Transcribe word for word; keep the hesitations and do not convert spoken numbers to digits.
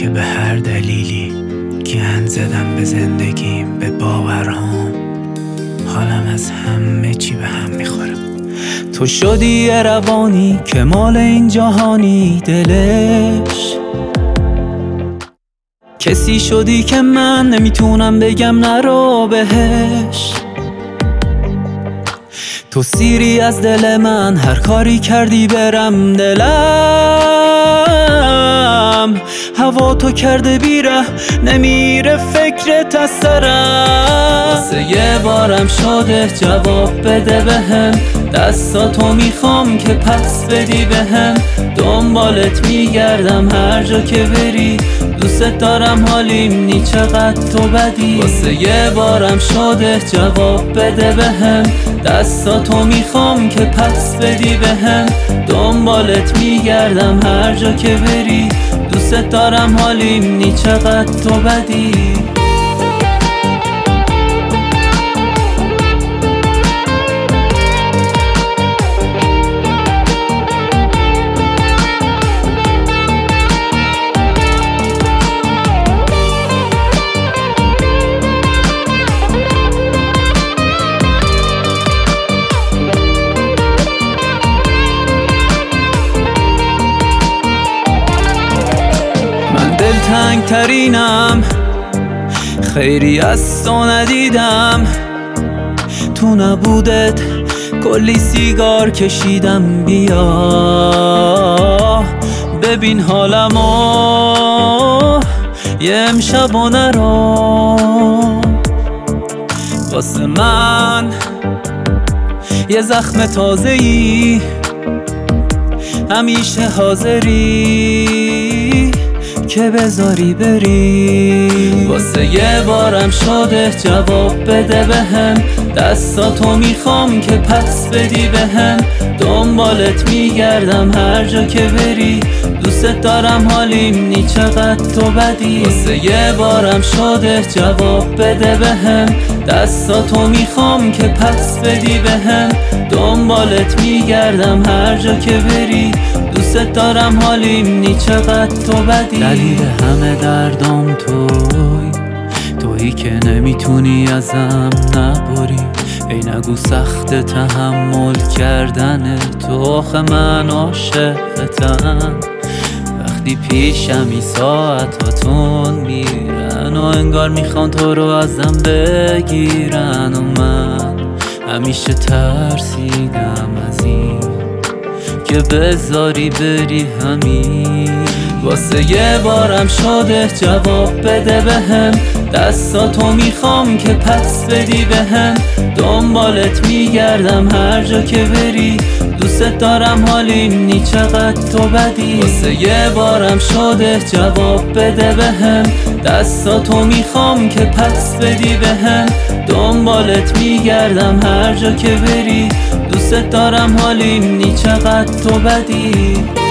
که به هر دلیلی گند زدم به زندگیم، به باورهام. حالم از همه چی به هم میخوره. تو شدی یه روانی که مال این جهانی دلش، کسی شدی که من نمیتونم بگم نرو بهش. تو سیری از دل من، هر کاری کردی برم دلم. هوا تو کرده بیره، نمیره فکرت از سرم. واسه یه بارم شده جواب بده بهم، دستاتو میخوام که پس بدی بهم. دنبالت میگردم هر جا که بری، دوست دارم حالیم نی چقدر تو بدی. واسه یه بارم شده جواب بده بهم، دستاتو میخوام که پس بدی بهم. دنبالت میگردم هر جا که بری، دوست دارم حالیم نی چقدر تو بدی. دلتنگ ترینم، خیری از تو ندیدم. تو نبودت کلی سیگار کشیدم. بیا ببین حالمو یه امشب و نرو. واسه من یه زخم تازه‌ای، همیشه حاضری که بذاری بری. واسه یه بارم شده جواب بده بهم، دستاتو میخوام که پس بدی بهم. دنبالت میگردم هر جا که بری، دوست دارم حالیم نی چقدر تو بدی. واسه یه بارم شده جواب بده بهم، دستاتو میخوام که پس بدی بهم. دنبالت میگردم هر جا که بری، دوست دارم حالیم نی چقدر تو بدی. دلیل همه دردام توی، تویی که نمیتونی ازم نبری. ای نگو سخت تحمل کردن تو، آخه من عاشقتم. وقتی پیشمی ساعتاتون میرن و انگار میخوان تو رو ازم بگیرن، و من همیشه ترسیدم از این که بذاری بری همین. واسه یه بارم شده جواب بده بهم، دستاتو میخوام که پس بدی بهم. دنبالت میگردم هر جا که بری، دوست دارم حالیم نی چقدر تو بدی. واسه یه بارم شده جواب بده بهم، دستاتو میخوام که پس بدی بهم. دنبالت میگردم هر جا که بری، دوست دارم حالیم نی چقدر تو بدی.